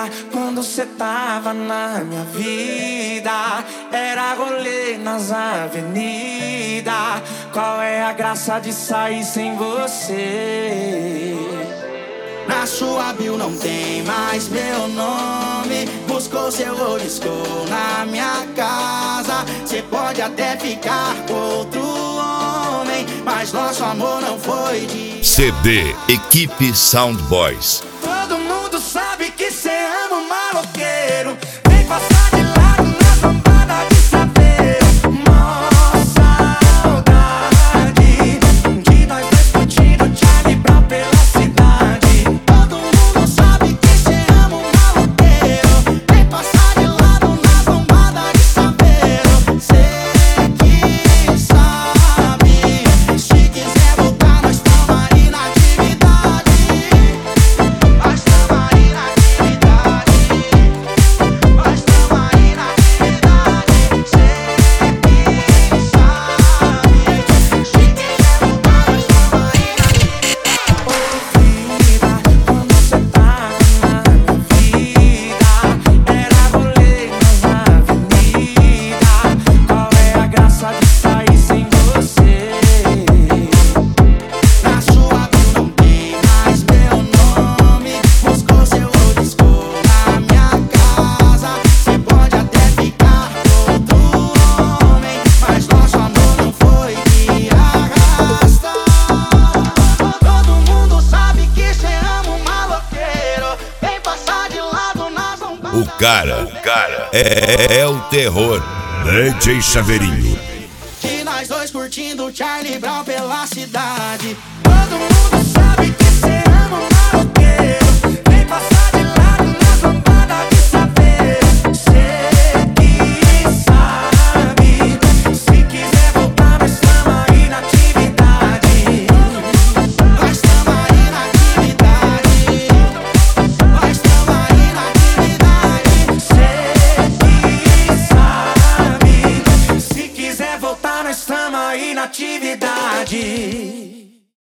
quando cê tava na minha vida. Era rolê nas avenidas. Qual é a graça de sair sem você? Na sua bio não tem mais meu nome. Buscou seu oliscou na minha casa. Cê pode até ficar com outro homem, mas nosso amor não foi de CD Equipe Sound Boys. Todo mundo sabe que cê ama um maloqueiro. Vem passar de lado na zombada de saber. Mó saudade de nós dois curtindo Charlie Brown pela cidade. Todo mundo sabe que cê ama um maloqueiro. Vem passar de lado na zombada de saber. Cê que sabe, se quiser voltar nós tamo aí na atividade. Nós tamo aí na atividade. Nós tamo aí na atividade. Cê que sabe, se quiser voltar nós tamo aí na atividade. Ouvida, quando cê tava na minha vida, era rolê nas avenidas. Qual é a graça de sair sem você? Na sua bio não tem mais meu nome. Buscou seu oliscou na minha casa. Cê pode até ficar com outro homem, mas nosso amor não foi de arrasta. Todo mundo sabe que cê ama um maloqueiro. Vem passar de lado na zombada. O cara é o terror. DJ Chaveirinho. E nós dois curtindo Charlie Brown pela cidade. Todo mundo sabe que cê ama um maloqueiro. Vem passar de lado na zombada de saber. Cê que sabe, se quiser voltar nós tamo aí na atividade. Nós tamo aí na atividade. Nós tamo aí na atividade. Cê que sabe, se quiser voltar nós tamo aí na atividade.